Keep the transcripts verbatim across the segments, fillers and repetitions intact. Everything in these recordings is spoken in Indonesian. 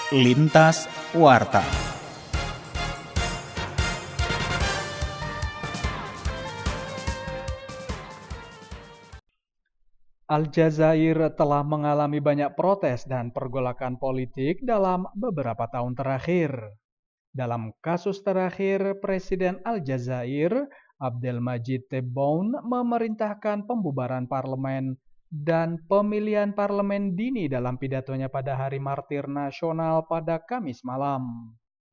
Lintas Warta. Aljazair telah mengalami banyak protes dan pergolakan politik dalam beberapa tahun terakhir. Dalam kasus terakhir, Presiden Aljazair, Abdelmadjid Tebboune, memerintahkan pembubaran parlemen dan pemilihan parlemen dini dalam pidatonya pada Hari Martir Nasional pada Kamis malam.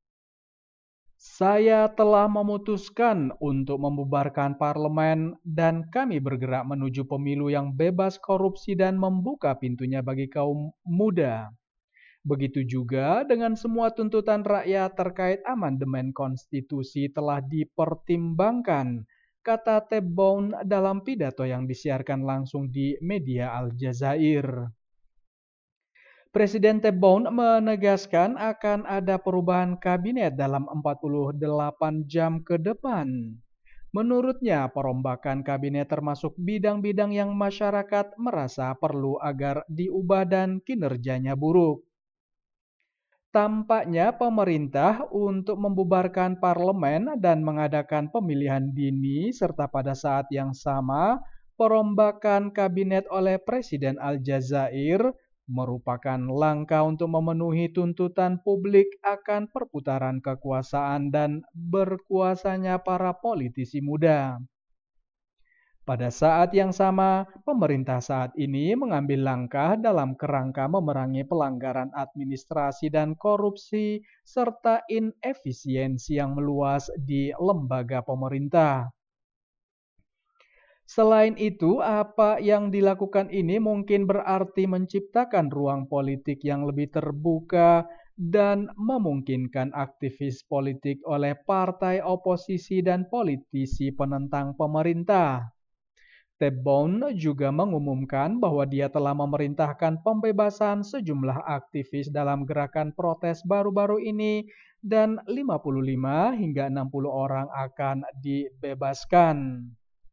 Saya telah memutuskan untuk membubarkan parlemen dan kami bergerak menuju pemilu yang bebas korupsi dan membuka pintunya bagi kaum muda. Begitu juga dengan semua tuntutan rakyat terkait amandemen konstitusi telah dipertimbangkan, kata Tebboune dalam pidato yang disiarkan langsung di media Aljazair. Presiden Tebboune menegaskan akan ada perubahan kabinet dalam empat puluh delapan jam ke depan. Menurutnya, perombakan kabinet termasuk bidang-bidang yang masyarakat merasa perlu agar diubah dan kinerjanya buruk. Tampaknya pemerintah untuk membubarkan parlemen dan mengadakan pemilihan dini serta pada saat yang sama perombakan kabinet oleh Presiden Aljazair merupakan langkah untuk memenuhi tuntutan publik akan perputaran kekuasaan dan berkuasanya para politisi muda. Pada saat yang sama, pemerintah saat ini mengambil langkah dalam kerangka memerangi pelanggaran administrasi dan korupsi serta inefisiensi yang meluas di lembaga pemerintah. Selain itu, apa yang dilakukan ini mungkin berarti menciptakan ruang politik yang lebih terbuka dan memungkinkan aktivis politik oleh partai oposisi dan politisi penentang pemerintah. Tebboune juga mengumumkan bahwa dia telah memerintahkan pembebasan sejumlah aktivis dalam gerakan protes baru-baru ini dan lima puluh lima hingga enam puluh orang akan dibebaskan.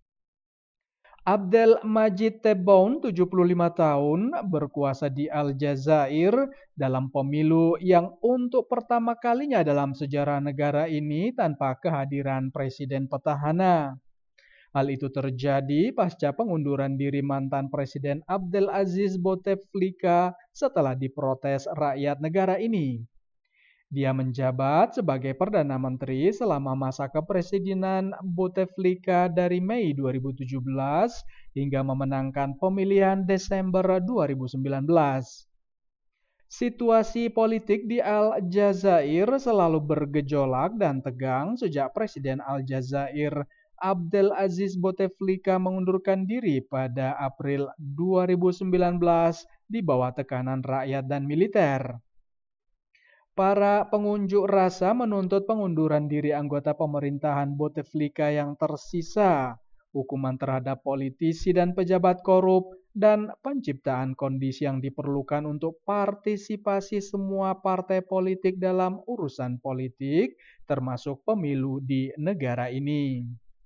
Abdelmadjid Tebboune, tujuh puluh lima tahun, berkuasa di Aljazair dalam pemilu yang untuk pertama kalinya dalam sejarah negara ini tanpa kehadiran presiden petahana. Hal itu terjadi pasca pengunduran diri mantan Presiden Abdelaziz Bouteflika setelah diprotes rakyat negara ini. Dia menjabat sebagai Perdana Menteri selama masa kepresidenan Bouteflika dari Mei dua ribu tujuh belas hingga memenangkan pemilihan Desember dua ribu sembilan belas. Situasi politik di Aljazair selalu bergejolak dan tegang sejak Presiden Aljazair Abdelaziz Bouteflika mengundurkan diri pada April dua ribu sembilan belas di bawah tekanan rakyat dan militer. Para pengunjuk rasa menuntut pengunduran diri anggota pemerintahan Bouteflika yang tersisa, hukuman terhadap politisi dan pejabat korup, dan penciptaan kondisi yang diperlukan untuk partisipasi semua partai politik dalam urusan politik, termasuk pemilu di negara ini.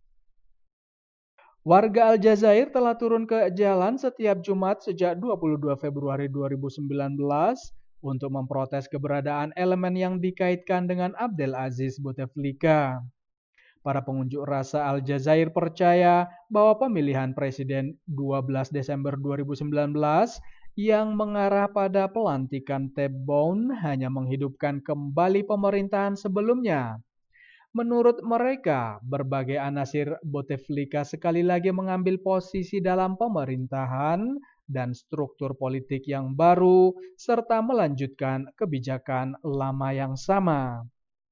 Warga Aljazair telah turun ke jalan setiap Jumat sejak dua puluh dua Februari dua ribu sembilan belas untuk memprotes keberadaan elemen yang dikaitkan dengan Abdelaziz Bouteflika. Para pengunjuk rasa Aljazair percaya bahwa pemilihan presiden dua belas Desember dua ribu sembilan belas yang mengarah pada pelantikan Tebboune hanya menghidupkan kembali pemerintahan sebelumnya. Menurut mereka, berbagai anasir Bouteflika sekali lagi mengambil posisi dalam pemerintahan dan struktur politik yang baru, serta melanjutkan kebijakan lama yang sama.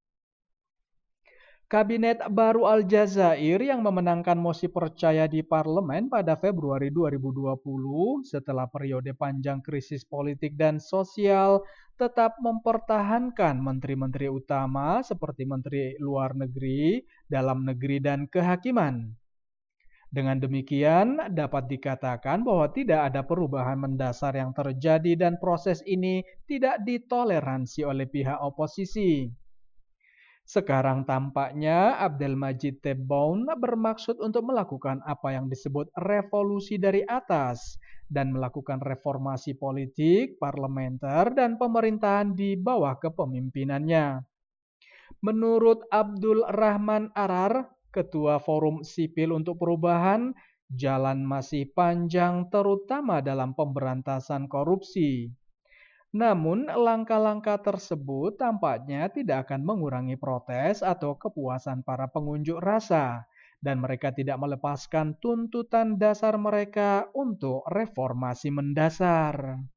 Kabinet baru Aljazair yang memenangkan mosi percaya di parlemen pada Februari dua ribu dua puluh setelah periode panjang krisis politik dan sosial tetap mempertahankan menteri-menteri utama seperti Menteri Luar Negeri, Dalam Negeri, dan Kehakiman. Dengan demikian, dapat dikatakan bahwa tidak ada perubahan mendasar yang terjadi dan proses ini tidak ditoleransi oleh pihak oposisi. Sekarang tampaknya Abdelmajid Tebboune bermaksud untuk melakukan apa yang disebut revolusi dari atas dan melakukan reformasi politik, parlementer, dan pemerintahan di bawah kepemimpinannya. Menurut Abdul Rahman Arar, Ketua Forum Sipil untuk Perubahan, jalan masih panjang terutama dalam pemberantasan korupsi. Namun, langkah-langkah tersebut tampaknya tidak akan mengurangi protes atau kepuasan para pengunjuk rasa, dan mereka tidak melepaskan tuntutan dasar mereka untuk reformasi mendasar.